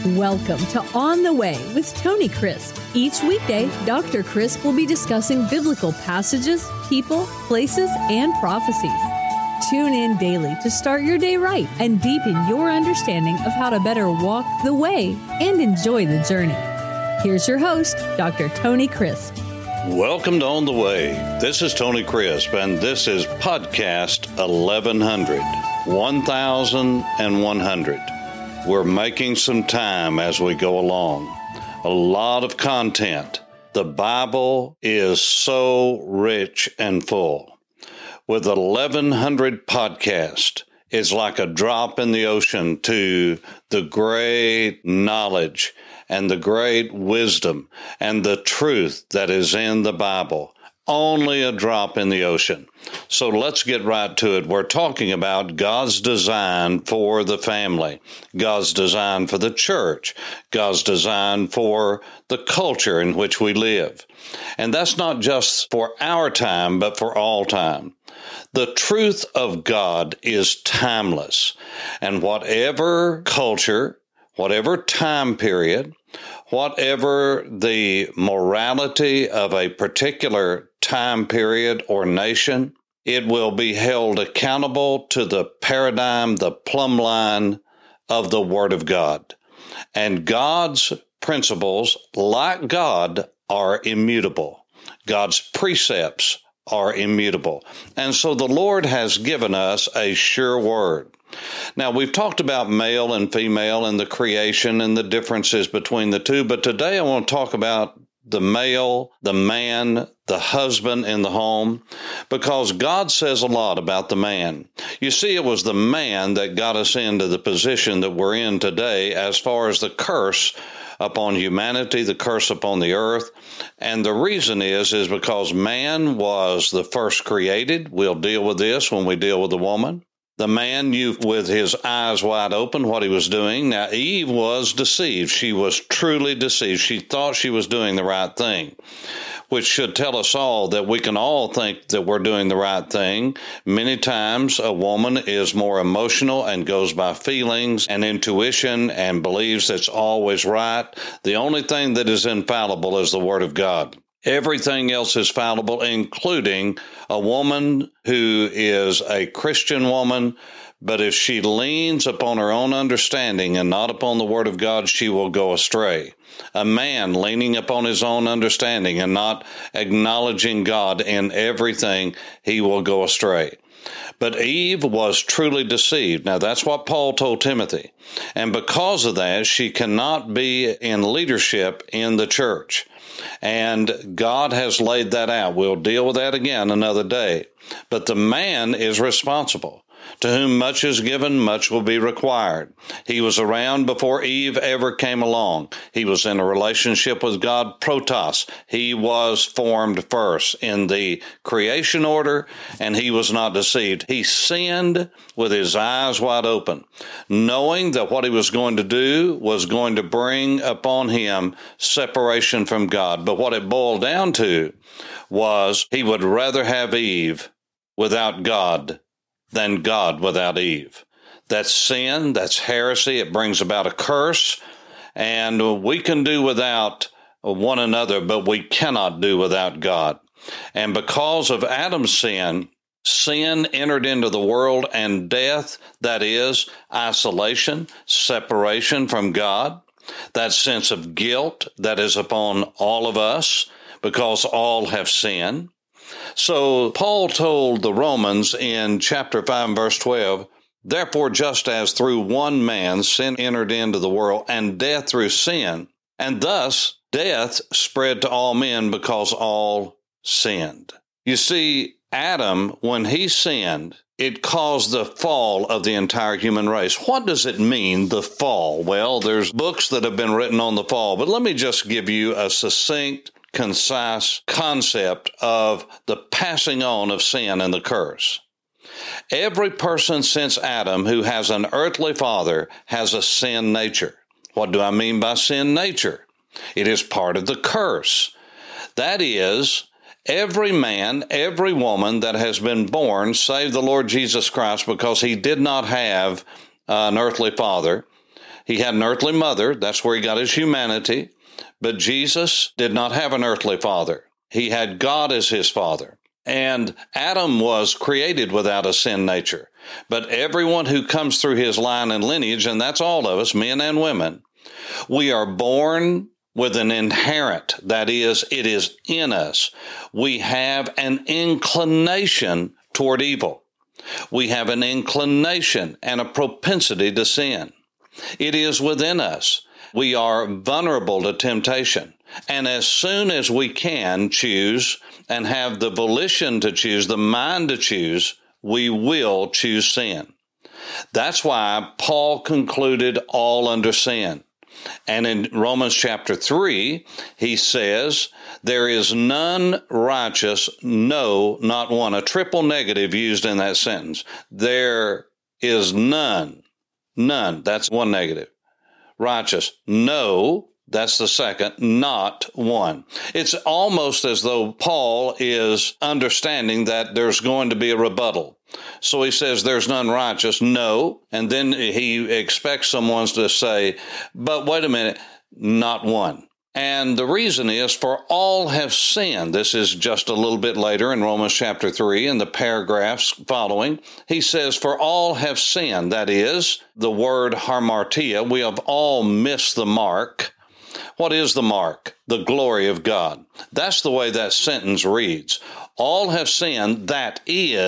Welcome to On the Way with Tony Crisp. Each weekday, Dr. Crisp will be discussing biblical passages, people, places, and prophecies. Tune in daily to start your day right and deepen your understanding of how to better walk the way and enjoy the journey. Here's your host, Dr. Tony Crisp. Welcome to On the Way. This is Tony Crisp, and this is podcast 1100, 1100. We're making some time as we go along. A lot of content. The Bible is so rich and full. With 1100 podcasts, it's like a drop in the ocean to the great knowledge and the great wisdom and the truth that is in the Bible. Only a drop in the ocean. So let's get right to it. We're talking about God's design for the family, God's design for the church, God's design for the culture in which we live. And that's not just for our time, but for all time. The truth of God is timeless. And whatever culture, whatever time period, whatever the morality of a particular time period or nation, it will be held accountable to the paradigm, the plumb line of the Word of God. And God's principles, like God, are immutable. God's precepts are immutable. And so the Lord has given us a sure word. Now, we've talked about male and female and the creation and the differences between the two, but today I want to talk about the male, the man, the husband in the home, because God says a lot about the man. You see, it was the man that got us into the position that we're in today as far as the curse upon humanity, the curse upon the earth. And the reason is because man was the first created. We'll deal with this when we deal with the woman. The man knew with his eyes wide open what he was doing. Now, Eve was deceived. She was truly deceived. She thought she was doing the right thing, which should tell us all that we can all think that we're doing the right thing. Many times a woman is more emotional and goes by feelings and intuition and believes it's always right. The only thing that is infallible is the Word of God. Everything else is fallible, including a woman who is a Christian woman, but if she leans upon her own understanding and not upon the Word of God, she will go astray. A man leaning upon his own understanding and not acknowledging God in everything, he will go astray. But Eve was truly deceived. Now, that's what Paul told Timothy. And because of that, she cannot be in leadership in the church. And God has laid that out. We'll deal with that again another day. But the man is responsible. To whom much is given, much will be required. He was around before Eve ever came along. He was in a relationship with God, protos. He was formed first in the creation order, and he was not deceived. He sinned with his eyes wide open, knowing that what he was going to do was going to bring upon him separation from God. But what it boiled down to was he would rather have Eve without God than God without Eve. That's sin, that's heresy, it brings about a curse, and we can do without one another, but we cannot do without God. And because of Adam's sin, sin entered into the world, and death, that is, isolation, separation from God, that sense of guilt that is upon all of us, because all have sinned. So Paul told the Romans in chapter 5, verse 12, "Therefore, just as through one man sin entered into the world, and death through sin, and thus death spread to all men because all sinned." You see, Adam, when he sinned, it caused the fall of the entire human race. What does it mean, the fall? Well, there's books that have been written on the fall, but let me just give you a succinct, concise concept of the passing on of sin and the curse. Every person since Adam who has an earthly father has a sin nature. What do I mean by sin nature? It is part of the curse. That is, every man, every woman that has been born, save the Lord Jesus Christ, because he did not have an earthly father, He had an earthly mother. That's where he got his humanity. But Jesus did not have an earthly father. He had God as his father. And Adam was created without a sin nature. But everyone who comes through his line and lineage, and that's all of us, men and women, we are born with an inherent, that is, it is in us. We have an inclination toward evil. We have an inclination and a propensity to sin. It is within us. We are vulnerable to temptation. And as soon as we can choose and have the volition to choose, the mind to choose, we will choose sin. That's why Paul concluded all under sin. And in Romans chapter 3, he says, there is none righteous, no, not one. A triple negative used in that sentence. There is none. That's one negative. Righteous, no. That's the second, not one. It's almost as though Paul is understanding that there's going to be a rebuttal. So he says there's none righteous, no. And then he expects someone to say, but wait a minute, not one. And the reason is, for all have sinned. This is just a little bit later in Romans chapter 3, in the paragraphs following. He says, for all have sinned. That is, the word hamartia. We have all missed the mark. What is the mark? The glory of God. That's the way that sentence reads. All have sinned, that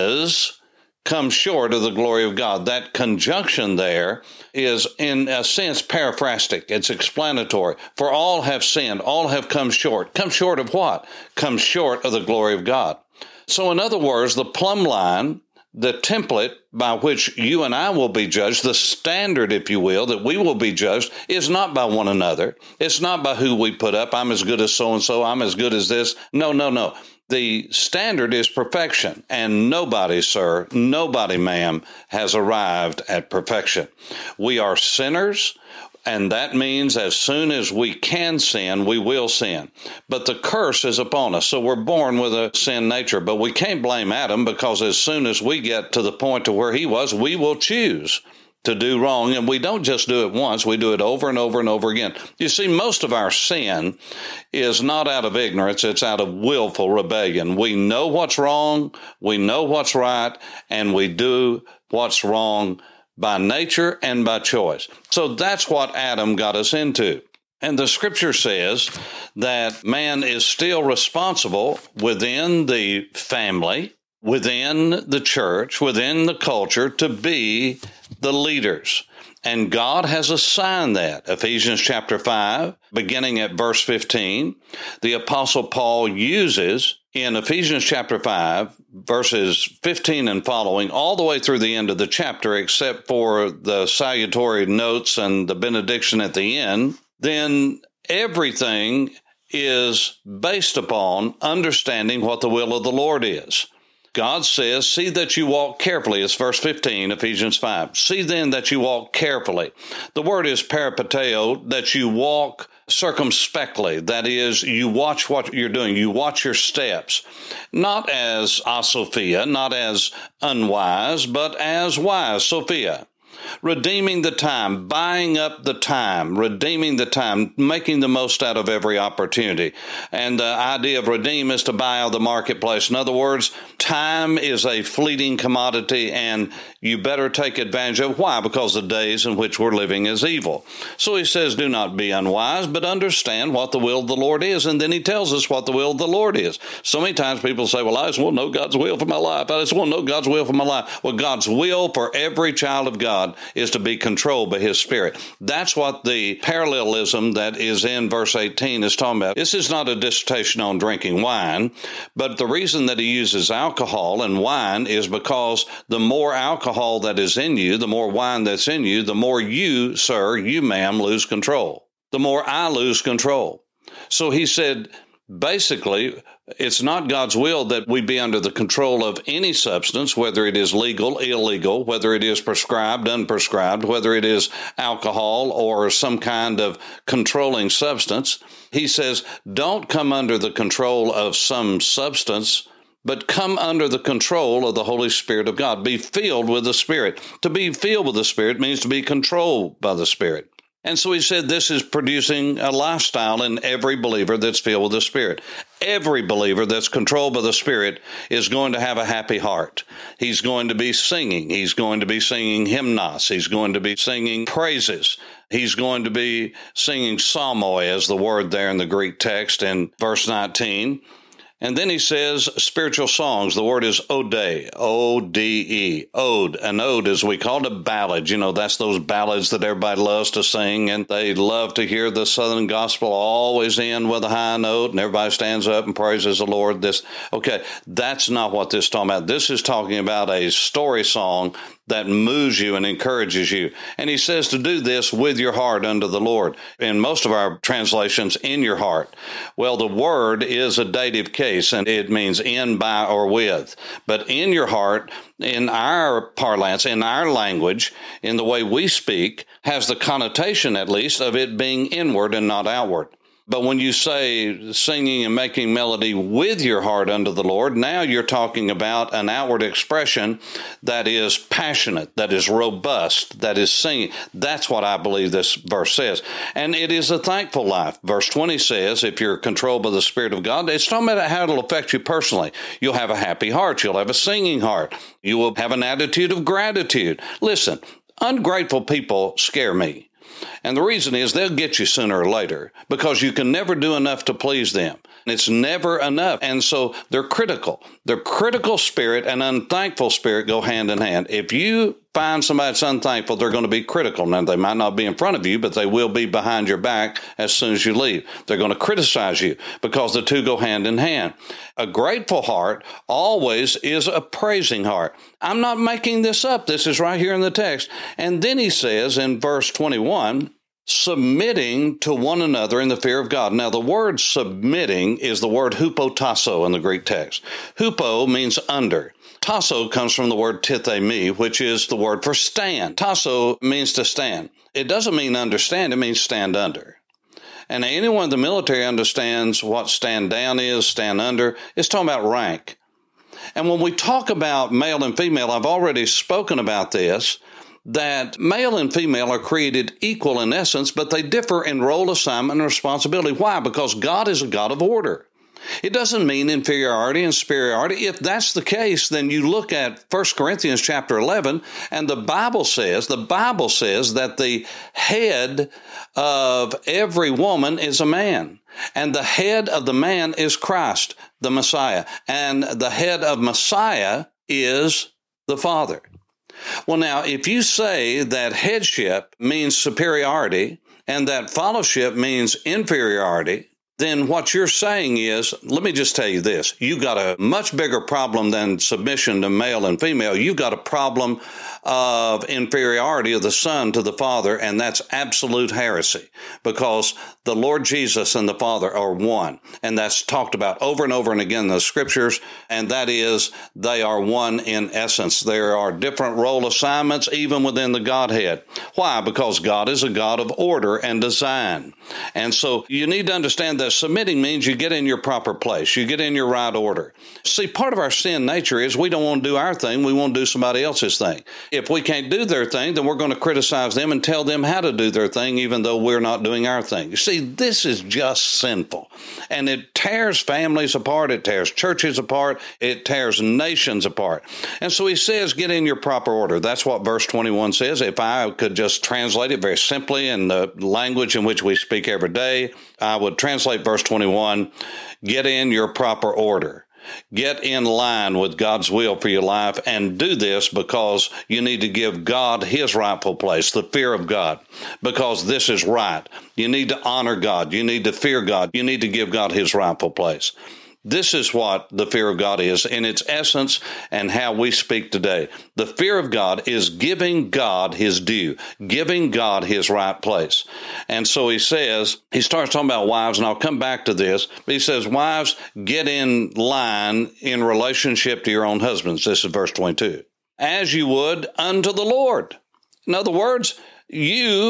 is, come short of the glory of God. That conjunction there is, in a sense, paraphrastic. It's explanatory. For all have sinned, all have come short. Come short of what? Come short of the glory of God. So in other words, the plumb line, the template by which you and I will be judged, the standard, if you will, that we will be judged, is not by one another. It's not by who we put up. I'm as good as so-and-so. I'm as good as this. No. The standard is perfection. And nobody, sir, nobody, ma'am, has arrived at perfection. We are sinners. And that means as soon as we can sin, we will sin. But the curse is upon us. So we're born with a sin nature. But we can't blame Adam, because as soon as we get to the point to where he was, we will choose to do wrong. And we don't just do it once. We do it over and over and over again. You see, most of our sin is not out of ignorance. It's out of willful rebellion. We know what's wrong. We know what's right. And we do what's wrong by nature and by choice. So that's what Adam got us into. And the scripture says that man is still responsible within the family, within the church, within the culture, to be the leaders. And God has assigned that. Ephesians chapter 5, beginning at verse 15, the Apostle Paul uses in Ephesians chapter 5, verses 15 and following, all the way through the end of the chapter, except for the salutatory notes and the benediction at the end, then everything is based upon understanding what the will of the Lord is. God says, see that you walk carefully. It's verse 15, Ephesians 5. See then that you walk carefully. The word is peripateo, that you walk circumspectly. That is, you watch what you're doing. You watch your steps. Not as asophia, not as unwise, but as wise, Sophia. Redeeming the time, buying up the time, redeeming the time, making the most out of every opportunity. And the idea of redeem is to buy out of the marketplace. In other words, time is a fleeting commodity, and you better take advantage of it. Why? Because the days in which we're living is evil. So he says, do not be unwise, but understand what the will of the Lord is. And then he tells us what the will of the Lord is. So many times people say, well, I just want to know God's will for my life. I just want to know God's will for my life. Well, God's will for every child of God is to be controlled by his Spirit. That's what the parallelism that is in verse 18 is talking about. This is not a dissertation on drinking wine, but the reason that he uses alcohol and wine is because the more alcohol that is in you, the more wine that's in you, the more you, sir, you, ma'am, lose control. The more I lose control. So he said, basically, it's not God's will that we be under the control of any substance, whether it is legal, illegal, whether it is prescribed, unprescribed, whether it is alcohol or some kind of controlling substance. He says, don't come under the control of some substance, but come under the control of the Holy Spirit of God. Be filled with the Spirit. To be filled with the Spirit means to be controlled by the Spirit. And so he said this is producing a lifestyle in every believer that's filled with the Spirit. Every believer that's controlled by the Spirit is going to have a happy heart. He's going to be singing. He's going to be singing hymnos. He's going to be singing praises. He's going to be singing psalmoi, as the word there in the Greek text in verse 19. And then he says spiritual songs. The word is ode, O-D-E, ode. An ode, as we call it, a ballad. You know, that's those ballads that everybody loves to sing, and they love to hear the Southern gospel always end with a high note, and everybody stands up and praises the Lord. Okay, that's not what this is talking about. This is talking about a story song that moves you and encourages you. And he says to do this with your heart unto the Lord. In most of our translations, in your heart. Well, the word is a dative case, and it means in, by, or with. But in your heart, in our parlance, in our language, in the way we speak, has the connotation, at least, of it being inward and not outward. But when you say singing and making melody with your heart unto the Lord, now you're talking about an outward expression that is passionate, that is robust, that is singing. That's what I believe this verse says. And it is a thankful life. Verse 20 says, if you're controlled by the Spirit of God, it's talking about how it'll affect you personally. You'll have a happy heart. You'll have a singing heart. You will have an attitude of gratitude. Listen, ungrateful people scare me. And the reason is they'll get you sooner or later because you can never do enough to please them. It's never enough. And so they're critical. Their critical spirit and unthankful spirit go hand in hand. If you find somebody that's unthankful, they're going to be critical. Now, they might not be in front of you, but they will be behind your back as soon as you leave. They're going to criticize you because the two go hand in hand. A grateful heart always is a praising heart. I'm not making this up. This is right here in the text. And then he says in verse 21, submitting to one another in the fear of God. Now, the word submitting is the word hupotasso in the Greek text. Hupo means under. Tasso comes from the word tithemi, which is the word for stand. Tasso means to stand. It doesn't mean understand, it means stand under. And anyone in the military understands what stand down is, stand under. It's talking about rank. And when we talk about male and female, I've already spoken about this, that male and female are created equal in essence, but they differ in role assignment and responsibility. Why? Because God is a God of order. It doesn't mean inferiority and superiority. If that's the case, then you look at 1 Corinthians chapter 11, and the Bible says that the head of every woman is a man, and the head of the man is Christ, the Messiah, and the head of Messiah is the Father. Well, now, if you say that headship means superiority and that fellowship means inferiority, then what you're saying is, let me just tell you this, you've got a much bigger problem than submission to male and female. You've got a problem of inferiority of the Son to the Father, and that's absolute heresy because the Lord Jesus and the Father are one, and that's talked about over and over and again in the Scriptures, and that is they are one in essence. There are different role assignments even within the Godhead. Why? Because God is a God of order and design. And so you need to understand that submitting means you get in your proper place. You get in your right order. See, part of our sin nature is we don't want to do our thing. We want to do somebody else's thing. If we can't do their thing, then we're going to criticize them and tell them how to do their thing, even though we're not doing our thing. You see, this is just sinful. And it tears families apart. It tears churches apart. It tears nations apart. And so he says, get in your proper order. That's what verse 21 says. If I could just translate it very simply in the language in which we speak every day, I would translate verse 21, get in your proper order. Get in line with God's will for your life and do this because you need to give God his rightful place, the fear of God, because this is right. You need to honor God. You need to fear God. You need to give God his rightful place. This is what the fear of God is in its essence and how we speak today. The fear of God is giving God his due, giving God his right place. And so he says, he starts talking about wives, and I'll come back to this, but he says, wives, get in line in relationship to your own husbands. This is verse 22. As you would unto the Lord. In other words, you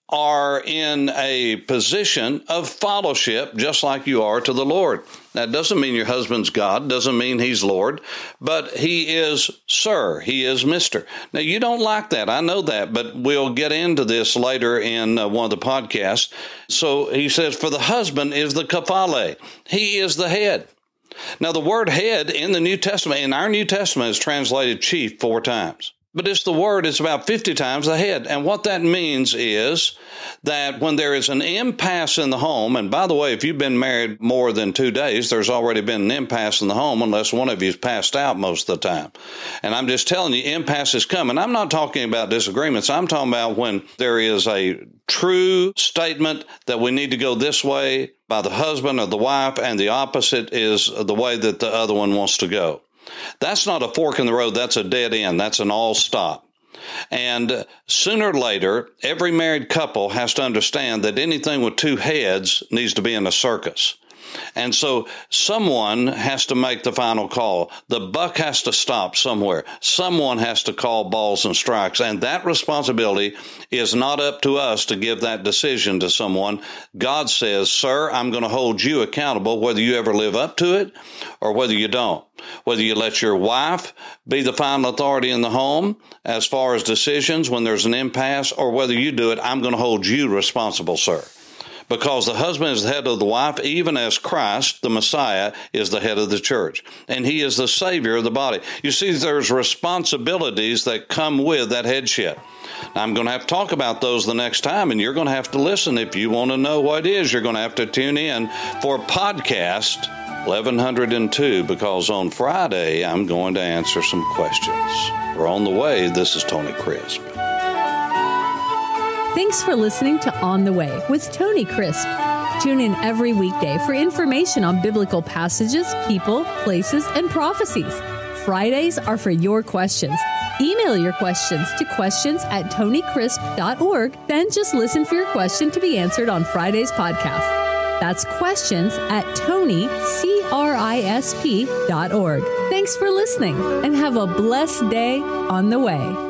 are in a position of fellowship just like you are to the Lord. That doesn't mean your husband's God, doesn't mean he's Lord, but he is Sir, he is Mr. Now, you don't like that, I know that, but we'll get into this later in one of the podcasts. So he says, for the husband is the kephale, he is the head. Now, the word head in the New Testament, in our New Testament, is translated chief 4 times. But it's about 50 times the head. And what that means is that when there is an impasse in the home, and by the way, if you've been married more than 2 days, there's already been an impasse in the home unless one of you's passed out most of the time. And I'm just telling you, impasses come. And I'm not talking about disagreements. I'm talking about when there is a true statement that we need to go this way by the husband or the wife, and the opposite is the way that the other one wants to go. That's not a fork in the road. That's a dead end. That's an all stop. And sooner or later, every married couple has to understand that anything with 2 heads needs to be in a circus. And so someone has to make the final call. The buck has to stop somewhere. Someone has to call balls and strikes. And that responsibility is not up to us to give that decision to someone. God says, sir, I'm going to hold you accountable whether you ever live up to it or whether you don't. Whether you let your wife be the final authority in the home as far as decisions when there's an impasse, or whether you do it, I'm going to hold you responsible, sir. Because the husband is the head of the wife, even as Christ, the Messiah, is the head of the church. And he is the Savior of the body. You see, there's responsibilities that come with that headship. Now, I'm going to have to talk about those the next time, and you're going to have to listen. If you want to know what it is, you're going to have to tune in for podcast 1102, because on Friday, I'm going to answer some questions. We're on the way. This is Tony Crisp. Thanks for listening to On the Way with Tony Crisp. Tune in every weekday for information on biblical passages, people, places, and prophecies. Fridays are for your questions. Email your questions to questions@tonycrisp.org. Then just listen for your question to be answered on Friday's podcast. That's questions@tonycrisp.org. Thanks for listening and have a blessed day on the way.